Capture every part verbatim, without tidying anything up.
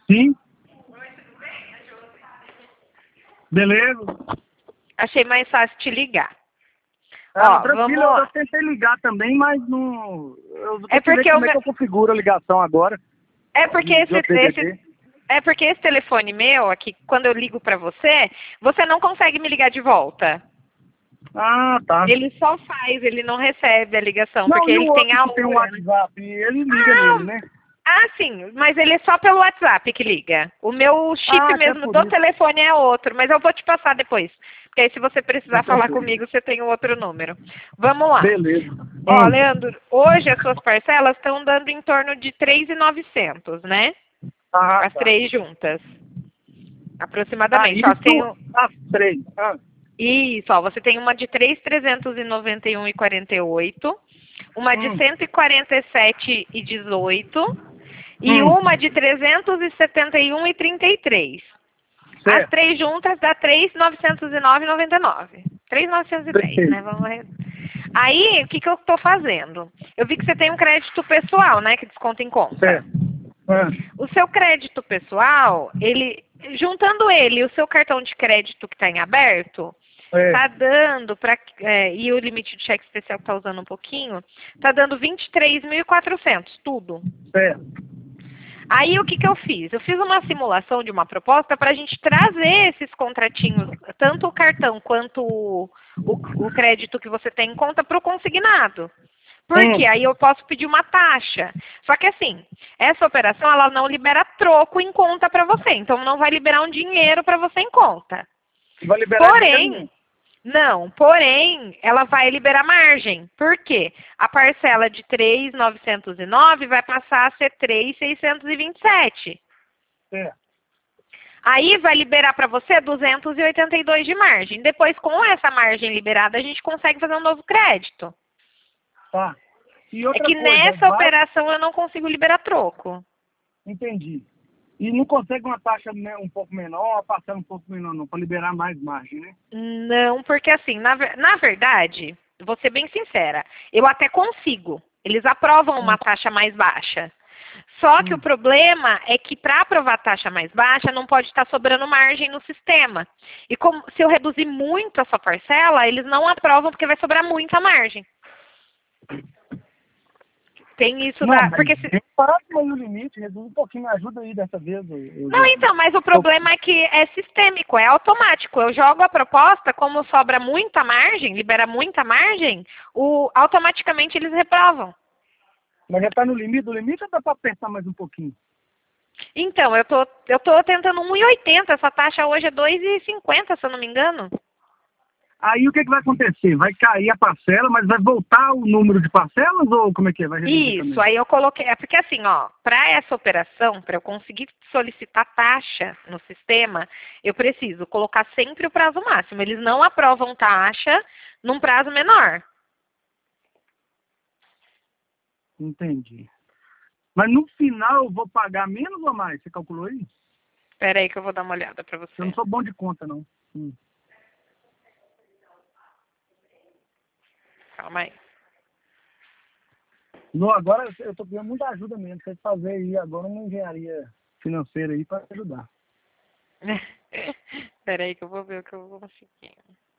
Sim. Beleza. Achei mais fácil te ligar. Ah, Ó, tranquilo, vamos... eu tentei ligar também, mas não... Eu vou ter É que ver porque o como é meu... que eu configuro a ligação agora. É porque De, de esse, outro D V D. esse, é porque esse telefone meu aqui, quando eu ligo pra você, você não consegue me ligar de volta. Ah, tá. Ele só faz, ele não recebe a ligação, Não, porque e o ele tem outro a que tem um Aura, né? WhatsApp, ele liga Ah, nele, né? ah, sim, mas ele é só pelo WhatsApp que liga. O meu chip Ah, que é mesmo por do isso. telefone é outro, mas eu vou te passar depois. Porque aí se você precisar Então, falar perfeito. comigo, você tem um outro número. Vamos lá. Beleza. Ó, Hum. Leandro, hoje as suas parcelas estão dando em torno de três mil e novecentos, né? Ah, As tá. três juntas. Ah, Aproximadamente. Ó, você tem, isso um- às três. Ah, isso, ó, você tem uma de três mil trezentos e noventa e um e quarenta e oito, uma de hum, cento e quarenta e sete e dezoito e hum. uma de trezentos e setenta e um e trinta e três. As Certo. três juntas dá três mil novecentos e nove e noventa e nove. três mil novecentos e dez, né? Perfeito. Vamos arre- Aí, o que, que eu estou fazendo? Eu vi que você tem um crédito pessoal, né? Que desconta em conta. Certo. Ah, O seu crédito pessoal, ele, juntando ele e o seu cartão de crédito que está em aberto, é. tá dando para é, e o limite de cheque especial que tá usando um pouquinho, tá dando vinte e três mil e quatrocentos, tudo. Certo. Aí o que que eu fiz? Eu fiz uma simulação de uma proposta para a gente trazer esses contratinhos, tanto o cartão quanto o, o, o crédito que você tem em conta para o consignado. Porque Hum. aí eu posso pedir uma taxa. Só que assim, essa operação ela não libera troco em conta para você. Então não vai liberar um dinheiro para você em conta. Vai liberar dinheiro Porém, nenhum. não, porém, ela vai liberar margem. Por quê? A parcela de três mil novecentos e nove vai passar a ser três mil seiscentos e vinte e sete. Certo. Aí vai liberar para você duzentos e oitenta e dois de margem. Depois, com essa margem liberada, a gente consegue fazer um novo crédito. Tá. E É outra que coisa, nessa vai... operação eu não consigo liberar troco. Entendi. E não consegue uma taxa me- um pouco menor, passando um pouco menor não, para liberar mais margem, né? Não, porque assim, na, ver- na verdade, vou ser bem sincera, eu até consigo. Eles aprovam Hum. uma taxa mais baixa. Só que o Hum. problema é que para aprovar taxa mais baixa não pode estar sobrando margem no sistema. E como, se eu reduzir muito a sua parcela, eles não aprovam porque vai sobrar muita margem. Tem isso Não, da. mas Porque se, tem máximo aí o limite, reduz um pouquinho, me ajuda aí dessa vez. Eu, eu, não, eu, então, mas o eu, problema é que é sistêmico, é automático. Eu jogo a proposta, como sobra muita margem, libera muita margem, o, automaticamente eles reprovam. mas já está no limite, o limite ou dá para apertar mais um pouquinho? Então, eu tô, eu tô tentando um e oitenta, essa taxa hoje é dois e cinquenta, se eu não me engano. Aí o que, que vai acontecer? Vai cair a parcela, mas vai voltar o número de parcelas ou como é que é? Vai reduzir Isso, também? aí eu coloquei, é porque assim, ó, para essa operação, para eu conseguir solicitar taxa no sistema, eu preciso colocar sempre o prazo máximo. Eles não aprovam taxa num prazo menor. Entendi. Mas no final eu vou pagar menos ou mais? Você calculou isso? Espera aí que eu vou dar uma olhada para Eu não você. sou bom de conta, não. Hum. Calma aí. Não, agora eu estou pedindo muita ajuda mesmo. Você fazer aí agora uma engenharia financeira aí para ajudar. Espera aí que eu vou ver o que eu vou conseguir.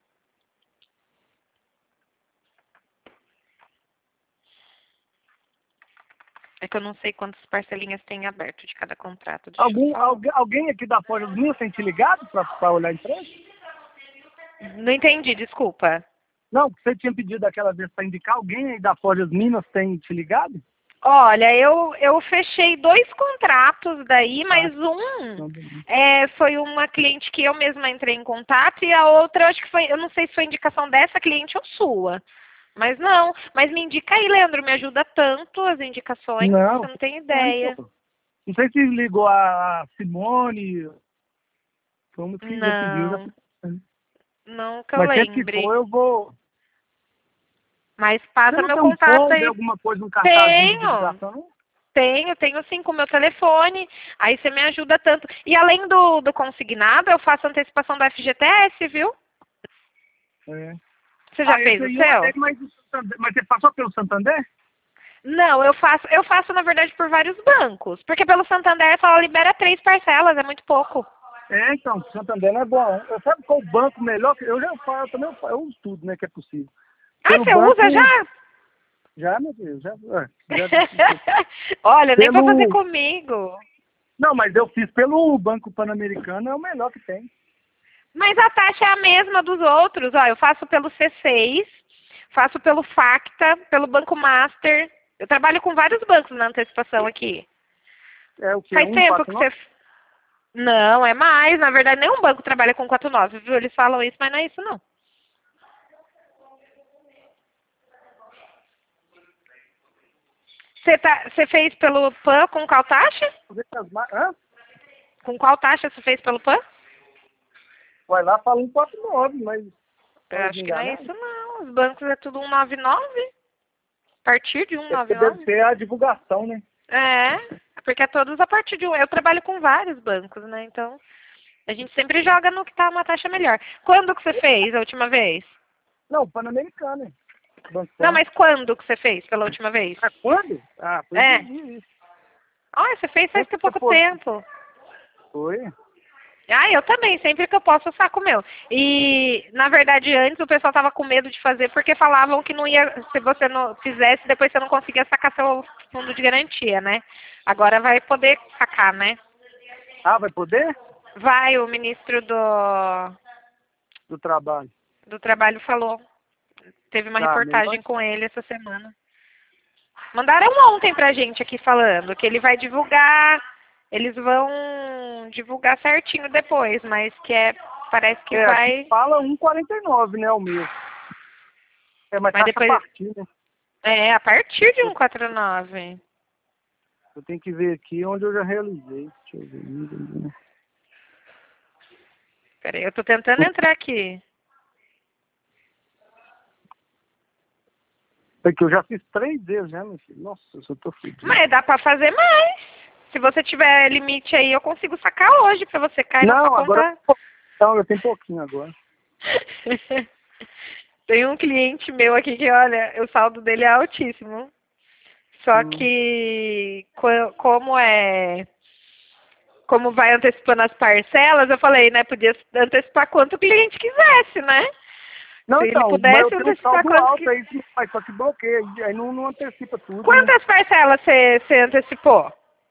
É que eu não sei quantas parcelinhas tem aberto de cada contrato. Deixa eu Algum, só... alguém, alguém aqui da Forja dos Minas tem te ligado para olhar em frente? Não entendi, desculpa. Não, você tinha pedido aquela vez para indicar. Alguém aí da Forja dos Minas tem te ligado? Olha, eu, eu fechei dois contratos daí, Ah, mas um não, beleza. é, foi uma cliente que eu mesma entrei em contato e a outra, eu acho que foi, eu não sei se foi indicação dessa cliente ou sua. Mas não, mas me indica aí, Leandro, me ajuda tanto as indicações, você Não, não tem aí, ideia. pô. Não sei se ligou a Simone, como que decidiu. Já... Não, não que eu Mas sempre que lembre. for, eu vou. Mas Você passa não meu tem um contato folder, aí. alguma coisa, um cartazinho de Tenho, divulgação, não? tenho, tenho sim com o meu telefone. Aí você me ajuda tanto. E além do, do consignado, eu faço antecipação do F G T S, viu? É. Você já Ah, fez esse o aí eu seu? até, mas, o Santander- mas você passou pelo Santander? Não, eu faço, eu faço, na verdade, por vários bancos. Porque pelo Santander só libera três parcelas, é muito pouco. É, então, Santander não é bom. Eu sabe qual o banco melhor? Eu já falo, eu também eu, eu uso tudo, né, que é possível. Ah, Pelo você banco, usa já? Já, meu Deus, já. é, já Olha, nem pra pelo... fazer comigo. Não, mas eu fiz pelo Banco Pan-Americano, é o melhor que tem. Mas a taxa é a mesma dos outros. Ó, eu faço pelo C seis, faço pelo Facta, pelo Banco Master. Eu trabalho com vários bancos na antecipação aqui. É o quê? Faz Um, tempo quatro, que nove? você... Não, é mais. Na verdade, nenhum banco trabalha com quatro nove, viu? Eles falam isso, mas não é isso, não. Você tá, você fez pelo Pan com qual taxa? Hã? Com qual taxa você fez pelo Pan? Vai lá, fala um quatro nove, mas... Eu pode acho que não é enganar. isso, não. Os bancos é tudo cento e noventa e nove. A partir de É porque deve cento e noventa e nove. ser a divulgação, né? É, porque é todos a partir de um. Eu trabalho com vários bancos, né? Então, a gente sempre joga no que tá uma taxa melhor. Quando que você fez a última vez? Não, Pan-Americano, hein? Banco Não, Pan. mas quando que você fez pela última vez? Ah, quando? Ah, foi É. esse dia isso. Ah, você fez faz Sempre pouco que eu for- tempo. Foi? Ah, eu também, sempre que eu posso eu saco o meu. E, na verdade, antes o pessoal tava com medo de fazer porque falavam que não ia, se você não fizesse, depois você não conseguia sacar seu fundo de garantia, né? Agora vai poder sacar, né? Ah, vai poder? Vai, o ministro do, Do trabalho. do Trabalho falou. Teve uma Tá, melhor. reportagem com ele essa semana. Mandaram ontem pra gente aqui falando que ele vai divulgar, eles vão divulgar certinho depois, mas que é, parece que É, vai... aqui fala um quarenta e nove, né, o meu. É, mas, Mas taxa depois... a partir, né? É, a partir de cento e quarenta e nove. Eu tenho que ver aqui onde eu já realizei. Deixa eu ver. Peraí, eu tô tentando entrar aqui. É que eu já fiz três vezes, já, meu filho. Nossa, eu só tô fudido. Mas dá pra fazer mais. Se você tiver limite aí, eu consigo sacar hoje pra você cair na Não, sua agora conta. não, eu tenho pouquinho agora. Tem um cliente meu aqui que, olha, o saldo dele é altíssimo. Só Hum. que, co- como é... Como vai antecipando as parcelas, eu falei, né? Podia antecipar quanto o cliente quisesse, né? Não, Se ele então, mas pudesse eu tenho um antecipar saldo quanto alto que... aí, que faz, só que bloqueia, aí não, não antecipa tudo, né? Quantas parcelas você você antecipou?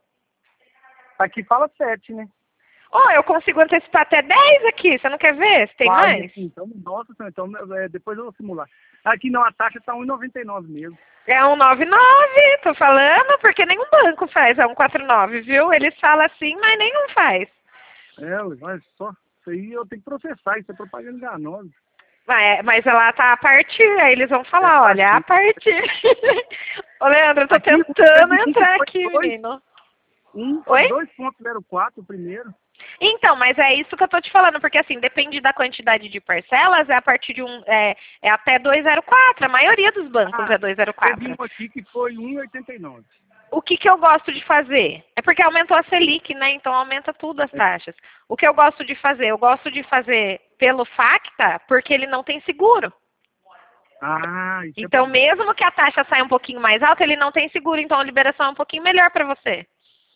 Aqui fala sete, né? Oh, eu consigo antecipar até dez aqui, você não quer ver? Você tem Vai, mais? aqui, então, nossa, então, é, depois eu vou simular. Aqui não, a taxa tá um e noventa e nove mesmo. É um nove nove, tô falando, porque nenhum banco faz a um quatro nove, viu? Eles falam assim, mas nenhum faz. É, mas só, isso aí eu tenho que processar, isso é propaganda enganosa. Mas, mas ela tá a partir, aí eles vão falar, É, olha, a partir. Ô, Leandro, eu tô Aqui, o tentando preço entrar foi aqui, dois. menino. Um Oi? dois ponto zero quatro o primeiro. Então, mas é isso que eu tô te falando, porque assim, depende da quantidade de parcelas, é a partir de um, é, é até duzentos e quatro, a maioria dos bancos Ah, é duzentos e teve quatro. um aqui que foi um e oitenta e nove. O que, que eu gosto de fazer? É porque aumentou a Selic, né? Então aumenta tudo as taxas. O que eu gosto de fazer? Eu gosto de fazer pelo Facta, porque ele não tem seguro. Ah, isso Então, é bom. mesmo que a taxa saia um pouquinho mais alta, ele não tem seguro. Então, a liberação é um pouquinho melhor para você.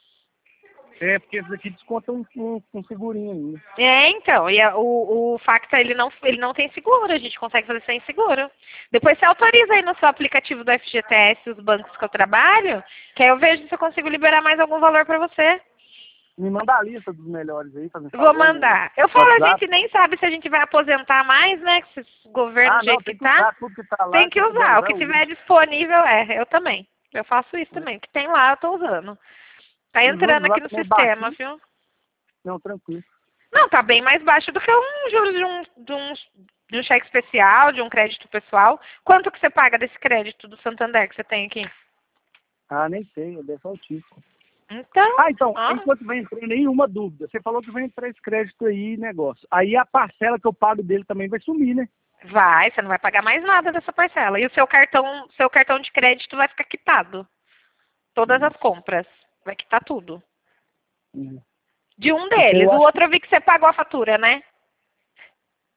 É, porque esses aqui descontam com, com segurinho ainda. É, então. E a- o, o Facta, ele não, ele não tem seguro. A gente consegue fazer sem seguro. Depois você autoriza aí no seu aplicativo do F G T S os bancos que eu trabalho, que aí eu vejo se eu consigo liberar mais algum valor para você. Me manda a lista dos melhores aí, fazendo Vou mandar. Eu falo, a gente nem sabe se a gente vai aposentar mais, né? Com esse governo Ah, do não, jeito tem que que tá. usar tudo que tá lá. Tem que se puder usar. O que eu tiver uso. disponível é. Eu também. Eu faço isso também. O que tem lá, eu tô usando. Tá Os entrando juros lá aqui no também é sistema, baixinho. viu? Não, tranquilo. Não, tá bem mais baixo do que um juros de um, de um, de um cheque especial, de um crédito pessoal. Quanto que você paga desse crédito do Santander que você tem aqui? Ah, nem sei, é dessa altíssimo. Então, Ah, então, ó, enquanto vem entrando aí, uma dúvida. Você falou que vem entrar esse crédito aí, negócio. Aí a parcela que eu pago dele também vai sumir, né? vai, você não vai pagar mais nada dessa parcela. E o seu cartão, seu cartão de crédito vai ficar quitado. Todas as compras. Vai quitar tudo. Hum. De um Porque deles. eu O acho outro eu vi que você pagou a fatura, né?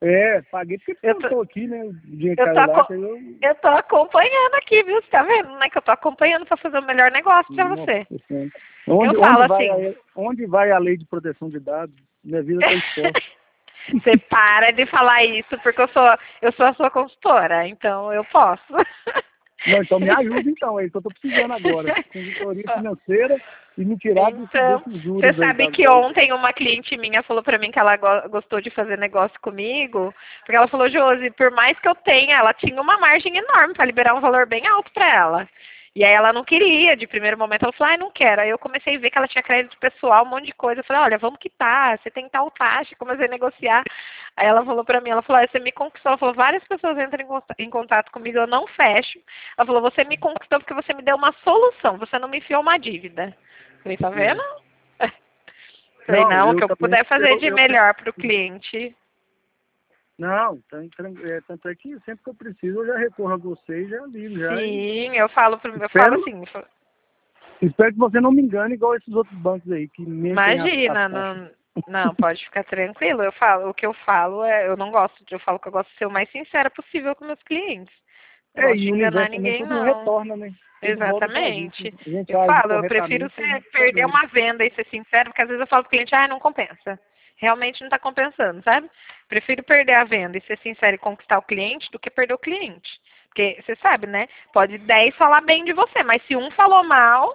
É, paguei porque Eu eu tô- tô aqui, né? O dinheiro Eu caiu tô, lá, aco- caiu... eu tô acompanhando aqui, viu? Você tá vendo, né? Que eu tô acompanhando pra fazer o melhor negócio pra Nossa você. Senhora. Eu Onde, falo onde, vai assim, a, onde vai a lei de proteção de dados? Minha vida tá exposta. você para de falar isso, porque eu sou, eu sou a sua consultora, então eu posso. Não, então me ajuda então, é isso que eu tô precisando agora. Consultoria financeira e me tirar desse, Então, desses você juros aí sabe das que bolsas. ontem uma cliente minha falou pra mim que ela go- gostou de fazer negócio comigo, porque ela falou, Josi, por mais que eu tenha, ela tinha uma margem enorme para liberar um valor bem alto para ela. E aí ela não queria, de primeiro momento ela falou, ai, não quero. Aí eu comecei a ver que ela tinha crédito pessoal, um monte de coisa. Eu falei, olha, vamos quitar, você tem tal taxa, comecei a negociar. Aí ela falou pra mim, ela falou, ah, você me conquistou. Ela falou, várias pessoas entram em conta- em contato comigo, eu não fecho. Ela falou, você me conquistou porque você me deu uma solução, você não me enfiou uma dívida. Falei, tá É. vendo? Falei, Não, não, o eu que eu também, puder fazer eu, de eu melhor para o cliente. não, tan- tran- é, tanto é que sempre que eu preciso eu já recorro a você e já ligo já. E Sim, eu falo, pro, eu falo espero, assim, fa- espero que você não me engane igual esses outros bancos aí, que mentem as, as imagina, taxas. não, não, pode ficar tranquilo. Eu falo, o que eu falo é, eu não gosto de, eu falo que eu gosto de ser o mais sincera possível com meus clientes. Não É, gosto e de o enganar universo também ninguém, tudo não. retorna, né? Tudo volta pra gente. Exatamente. A gente Eu age falo, eu prefiro corretamente, a ser, gente perder progride. uma venda e ser sincero, porque às vezes eu falo pro cliente, ah, não compensa. Realmente não está compensando, sabe? Prefiro perder a venda e ser sincero e conquistar o cliente do que perder o cliente. Porque você sabe, né? Pode dez falar bem de você, mas se um falou mal,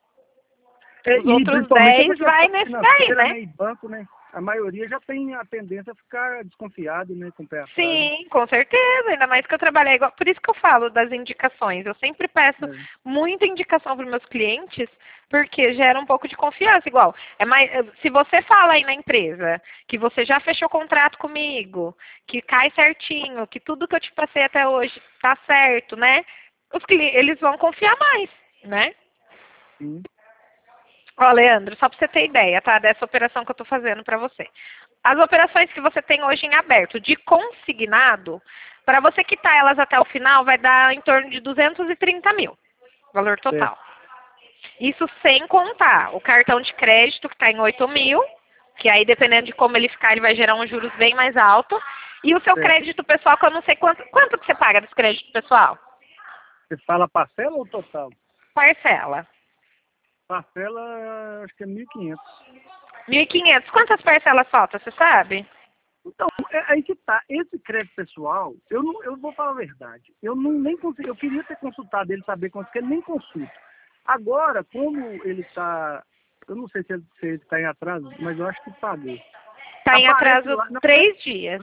É, os e outros principalmente essa dez vai questão nesse daí, financeira, né? né? E banco, né? A maioria já tem a tendência a ficar desconfiado, né? Com o pé atrás. Né? Sim, com certeza. Ainda mais que eu trabalhei igual. Por isso que eu falo das indicações. Eu sempre peço É. muita indicação para os meus clientes, porque gera um pouco de confiança. Igual, é mais, se você fala aí na empresa que você já fechou contrato comigo, que cai certinho, que tudo que eu te passei até hoje tá certo, né? Os clientes, eles vão confiar mais, né? Sim. Ó, Leandro, só para você ter ideia, tá? Dessa operação que eu estou fazendo para você. As operações que você tem hoje em aberto de consignado, para você quitar elas até o final, vai dar em torno de duzentos e trinta mil, valor É. total. Isso sem contar o cartão de crédito, que está em oito mil, que aí, dependendo de como ele ficar, ele vai gerar um juros bem mais alto. E o seu É. crédito pessoal, que eu não sei quanto, quanto que você paga desse crédito pessoal? Você fala parcela ou total? Parcela. Parcela, acho que é mil e quinhentos. mil e quinhentos. Quantas parcelas faltam, você sabe? Então, é aí que tá. Esse crédito pessoal, eu não, eu vou falar a verdade. Eu não nem consegui, eu queria ter consultado ele, saber quanto que ele nem consulta. Agora, como ele está, eu não sei se ele se ele está em atraso, mas eu acho que pagou. Está em Aparece atraso lá, não, três dias.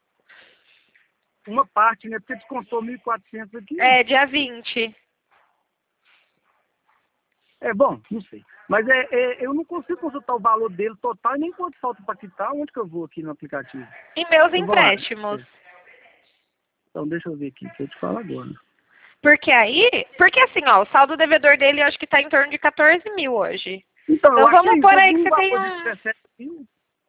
uma parte, né? Porque descontou mil e quatrocentos aqui. É, dia vinte. É bom, não sei. Mas é, é, eu não consigo consultar o valor dele total e nem quanto falta para quitar. Onde que eu vou aqui no aplicativo? E meus Eu vou lá. empréstimos. É. Então, deixa eu ver aqui, que eu te falo agora. Porque aí, porque assim, ó, o saldo devedor dele eu acho que está em torno de quatorze mil hoje. Então, eu Então acho que é vamos isso. por Eu aí vi que um você tem valor de um. dezessete mil.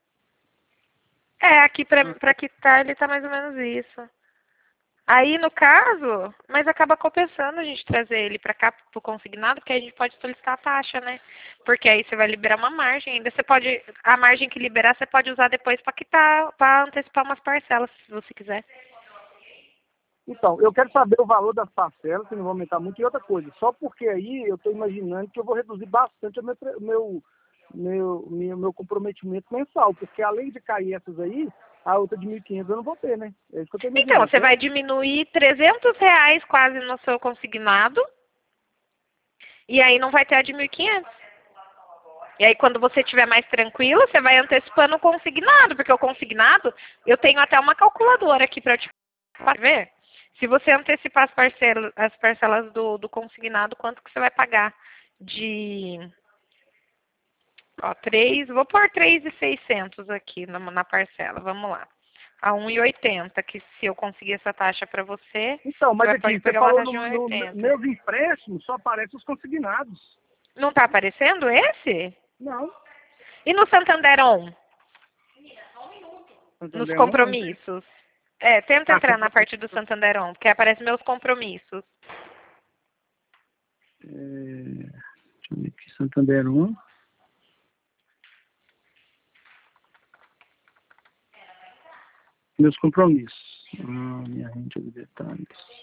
É, aqui pra, pra quitar ele tá mais ou menos isso. Aí, no caso, mas acaba compensando a gente trazer ele para cá pro consignado, porque aí a gente pode solicitar a taxa, né? Porque aí você vai liberar uma margem, ainda você pode, a margem que liberar você pode usar depois para quitar, para antecipar umas parcelas, se você quiser. Então, eu quero saber o valor das parcelas, que não vão aumentar muito, e outra coisa, só porque aí eu estou imaginando que eu vou reduzir bastante o meu, pre- meu, meu, meu, meu comprometimento mensal, porque além de cair essas aí, a outra de mil e quinhentos eu não vou ter, né? É isso que eu estou Então, imaginando, você certo? vai diminuir trezentos reais quase no seu consignado, e aí não vai ter a de mil e quinhentos. E aí, quando você estiver mais tranquilo, você vai antecipando o consignado, porque o consignado, eu tenho até uma calculadora aqui para te ver. Se você antecipar as parcelas, as parcelas do, do consignado, quanto que você vai pagar de... Ó, três, vou pôr três mil e seiscentos aqui na, na parcela, vamos lá. A um e oitenta, que se eu conseguir essa taxa para você, Então, você mas vai aqui, pode você pegar uma falou taxa no, de no um e oitenta. meus empréstimos, só aparecem os consignados. Não está aparecendo esse? Não. E no Santander On? Nos Santander um não tem. compromissos? É, tenta Ah, entrar na compromisso. parte do Santander On, porque aparece meus compromissos. É, deixa eu ver aqui, Santander um. Meus compromissos. Hum, minha rede de detalhes.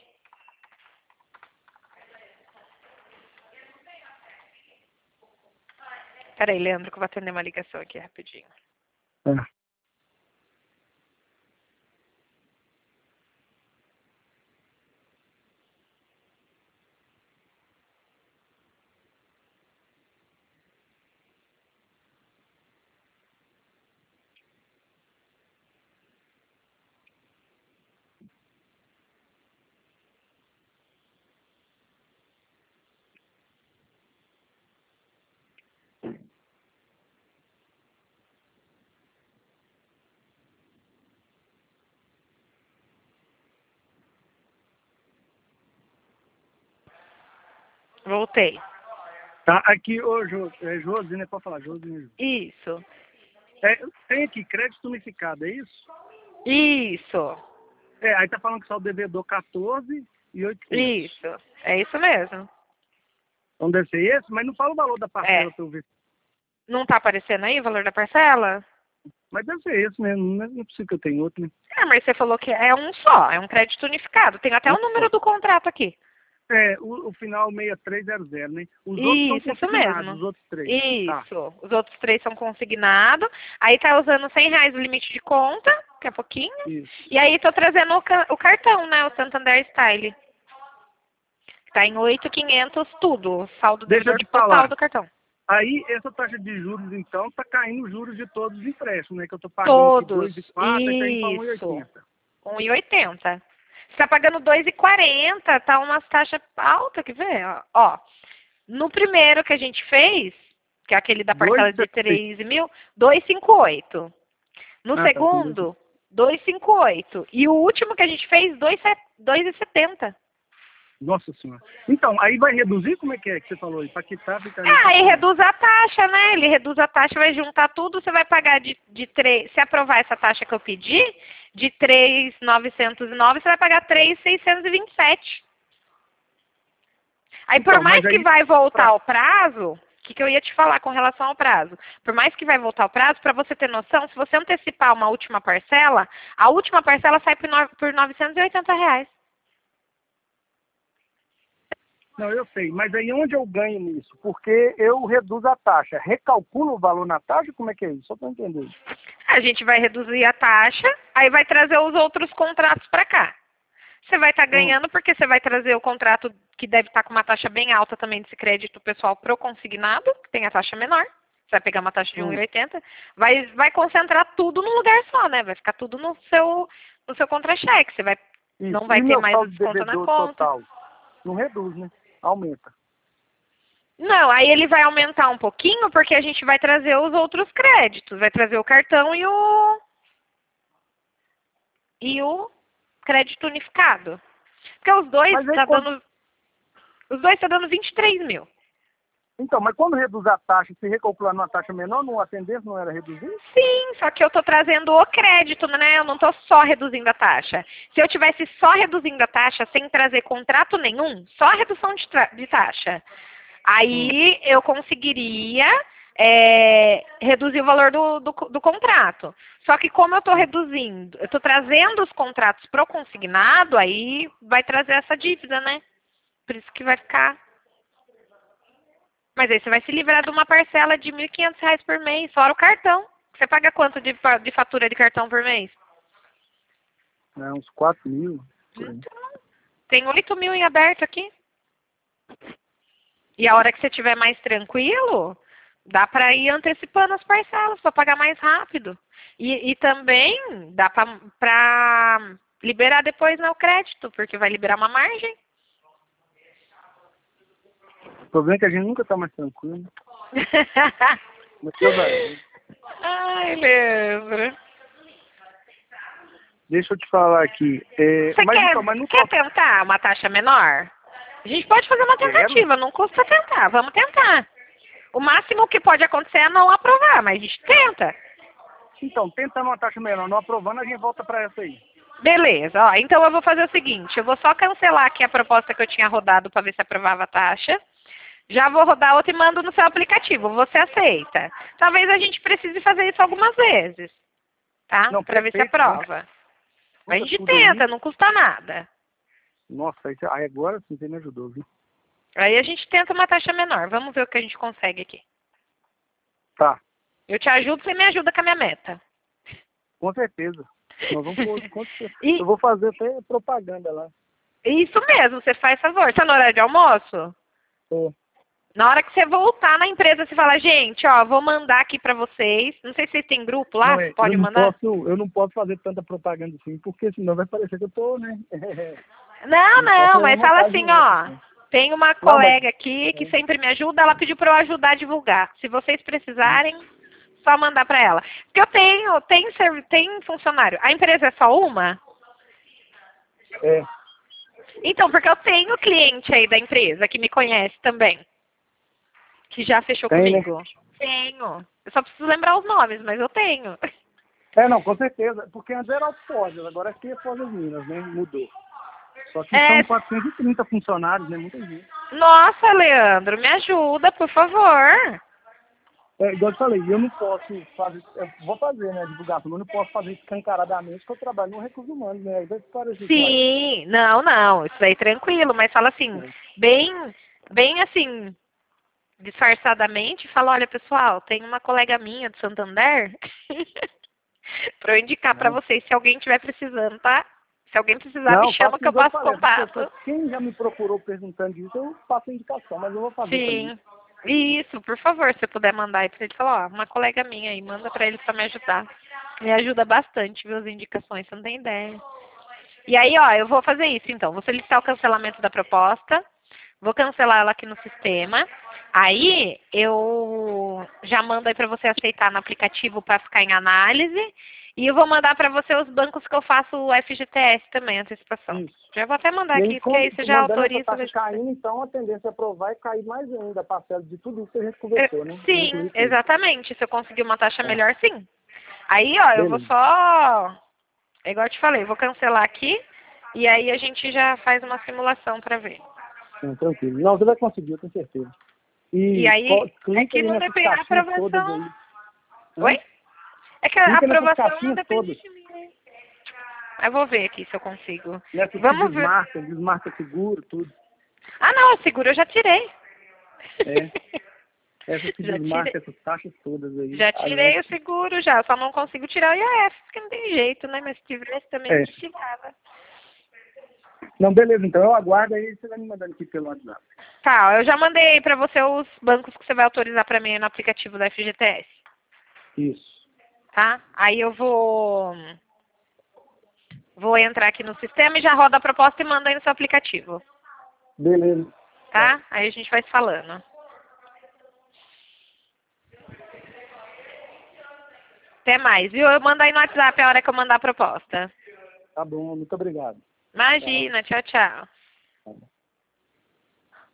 Peraí, Leandro, que eu vou atender uma ligação aqui rapidinho. É. Voltei. Tá, aqui, ô, Jô, é Josi, né? Pode falar, Josi, né? Isso. É, tem aqui crédito unificado, é isso? Isso. É, aí tá falando que só o devedor quatorze e oitocentos. Isso. É isso mesmo. Então deve ser esse, mas não fala o valor da parcela É. pra eu ver. Não tá aparecendo aí o valor da parcela? Mas deve ser esse mesmo, não é não é possível que eu tenha outro, né? É, mas você falou que é um só, é um crédito unificado. Tem até o número do contrato aqui. É, o, o final seis três zero zero, né? Os Isso, outros são isso consignados, mesmo. os outros três. Tá. Isso. Os outros três são consignados. Aí tá usando cem reais o limite de conta, que é pouquinho. Isso. E aí tô trazendo o, ca- o cartão, né? O Santander Style. Tá em oito mil e quinhentos tudo. O saldo Deixa eu devedor te total falar. do cartão. Aí, essa taxa de juros, então, tá caindo os juros de todos os empréstimos, né? Que eu tô pagando aqui Todos. dois e quatro, aí tá indo pra um e Isso. oitenta. um e oitenta. Você tá pagando dois e quarenta, tá umas taxas altas, quer ver? Ó, Ó, no primeiro que a gente fez, que é aquele da parcela de três mil, dois e cinquenta e oito. No Ah, tá, segundo, dois e cinquenta e oito. E o último que a gente fez, dois e setenta. Nossa senhora. Então, aí vai reduzir? Como é que é que você falou aí? Pra quitar, fica... Ah, aí reduz a taxa, né? Ele reduz a taxa, vai juntar tudo, você vai pagar de, de três, se aprovar essa taxa que eu pedi, de três mil novecentos e nove, você vai pagar três mil seiscentos e vinte e sete. Aí, Então, por mais mas que aí- vai voltar o prazo, o que, que eu ia te falar com relação ao prazo? Por mais que vai voltar o prazo, para você ter noção, se você antecipar uma última parcela, a última parcela sai por, no, por novecentos e oitenta reais. Não, eu sei, mas aí onde eu ganho nisso? Porque eu reduzo a taxa. Recalculo o valor na taxa? Como é que é isso? Só para entender. A gente vai reduzir a taxa, aí vai trazer os outros contratos para cá. Você vai estar ganhando porque você vai trazer o contrato que deve estar com uma taxa bem alta também desse crédito pessoal pro consignado, que tem a taxa menor. Você vai pegar uma taxa de um e oitenta, vai, vai concentrar tudo num lugar só, né? Vai ficar tudo no seu, no seu contra-cheque. Você vai, Isso. não vai E ter meu mais o saldo desconto na devedor conta. total? Não reduz, né? Aumenta. Não, aí ele vai aumentar um pouquinho porque a gente vai trazer os outros créditos. Vai trazer o cartão e o... E o crédito unificado. Porque os dois Mas aí tá quando- dando... Os dois tá dando vinte e três mil. Então, mas quando reduz a taxa, se recalcular numa taxa menor, não, a tendência não era reduzir? Sim, só que eu estou trazendo o crédito, né? Eu não estou só reduzindo a taxa. Se eu tivesse só reduzindo a taxa sem trazer contrato nenhum, só a redução de, tra- de taxa, aí eu conseguiria é, reduzir o valor do, do, do contrato. Só que como eu estou reduzindo, eu estou trazendo os contratos pro consignado, aí vai trazer essa dívida, né? Por isso que vai ficar... Mas aí você vai se livrar de uma parcela de mil e quinhentos reais por mês, fora o cartão. Você paga quanto de, fa- de fatura de cartão por mês? É, uns quatro mil. por aí. Então, tem oito mil em aberto aqui. E a hora que você estiver mais tranquilo, dá para ir antecipando as parcelas para pagar mais rápido. E, e também dá para liberar depois no crédito, porque vai liberar uma margem. O problema é que a gente nunca tá mais tranquilo. Mas Deus ajuda. Ai, Leandro. Deixa eu te falar aqui. É, Você mas quer, então, mas não quer tentar uma taxa menor? A gente pode fazer uma Quero. tentativa, não custa tentar, vamos tentar. O máximo que pode acontecer é não aprovar, mas a gente tenta. Então, tentando uma taxa menor, não aprovando, a gente volta para essa aí. Beleza, ó, então eu vou fazer o seguinte, eu vou só cancelar aqui a proposta que eu tinha rodado para ver se aprovava a taxa. Já vou rodar outra e mando no seu aplicativo, você aceita. Talvez a gente precise fazer isso algumas vezes, tá? Não, Para ver se perfeito, aprova. A gente tudo aí. tenta, não custa nada. Nossa, aí, você- aí agora sim você me ajudou, viu? Aí a gente tenta uma taxa menor. Vamos ver o que a gente consegue aqui. Tá, Eu te ajudo, você me ajuda com a minha meta. com certeza. Nós vamos pôr, com certeza. E- Eu vou fazer até propaganda lá. Isso mesmo, você faz favor. Tá no horário de almoço? É. Na hora que você voltar na empresa, você fala, gente, ó, vou mandar aqui pra vocês. Não sei se vocês têm grupo lá, Não, é, pode eu não mandar? posso, eu não posso fazer tanta propaganda assim, porque senão vai parecer que eu tô, né? Não, Não não, posso mas levar fala vantagem assim, nessa, ó. assim. Tem uma Não, mas- colega aqui que sempre me ajuda, ela pediu pra eu ajudar a divulgar. Se vocês precisarem, só mandar pra ela. Porque eu tenho, tem, serv- tem funcionário. A empresa é só uma? É, Então, porque eu tenho cliente aí da empresa que me conhece também. Que já fechou Tem, né? comigo. Tenho. Eu só preciso lembrar os nomes, mas eu tenho. é, não, com certeza. Porque antes era Alforjas, agora aqui é Foz das Minas, né? Mudou. Só que É. são quatrocentos e trinta funcionários, né? Muita gente. Nossa, Leandro, me ajuda, por favor. É, igual eu falei, eu não posso fazer, eu vou fazer, né, divulgação, mas eu não posso fazer escancaradamente, porque eu trabalho no recursos humanos, né? Aí vai parecer Sim, não, não, isso aí tranquilo, mas fala assim, bem, bem assim, disfarçadamente, fala, olha pessoal, tem uma colega minha de Santander para eu indicar para Não. vocês se alguém estiver precisando, tá? Se alguém precisar, Não, me chama que eu igual passo falei, contato. porque quem já me procurou perguntando disso, eu faço a indicação, mas eu vou fazer Sim, também. isso, por favor, se você puder mandar aí pra ele, falar, ó, uma colega minha aí, manda pra ele pra me ajudar. Me ajuda bastante, viu, as indicações, você não tem ideia. E aí, ó, eu vou fazer isso então, vou solicitar o cancelamento da proposta, vou cancelar ela aqui no sistema, aí eu já mando aí pra você aceitar no aplicativo pra ficar em análise, e eu vou mandar pra você os bancos que eu faço o F G T S também, antecipação. Isso. Já vou até mandar E aqui, aí, porque aí você já mandando autoriza. essa taxa caindo, então a tendência é aprovar e cair mais ainda a parcela de tudo isso que a gente conversou, né? Sim, Incluir tudo. exatamente. Se eu conseguir uma taxa É. melhor, sim. Aí, ó, eu vou Beleza. só, é igual eu te falei, eu vou cancelar aqui e aí a gente já faz uma simulação pra ver. Sim, tranquilo. Não, você vai conseguir, eu tenho certeza. E, E aí, co- é clica que aí não nessas depende da caixinhas todas aprovação. aí. Oi? É que a Clica nessas aprovação não caixinhas depende todas. de mim. Né? Eu vou ver aqui se eu consigo. Nessas que Vamos ver. desmarca, desmarca seguro, tudo. Ah, não, o seguro eu já tirei. É. Essas que Já desmarca tirei. essas taxas todas aí. Já a tirei gente- o seguro já, só não consigo tirar o I A F, porque não tem jeito, né? Mas se tivesse também É. a gente tirava. Não, beleza, então eu aguardo aí, você vai me mandando aqui pelo WhatsApp. Tá, eu já mandei pra você os bancos que você vai autorizar pra mim no aplicativo da F G T S, Isso. tá? Aí eu vou vou entrar aqui no sistema e já roda a proposta e manda aí no seu aplicativo, Beleza. tá? Aí a gente vai se falando. Até mais, viu? Eu mando aí no WhatsApp a hora que eu mandar a proposta. Tá bom, muito obrigado. Imagina, tchau, tchau. Tá bom.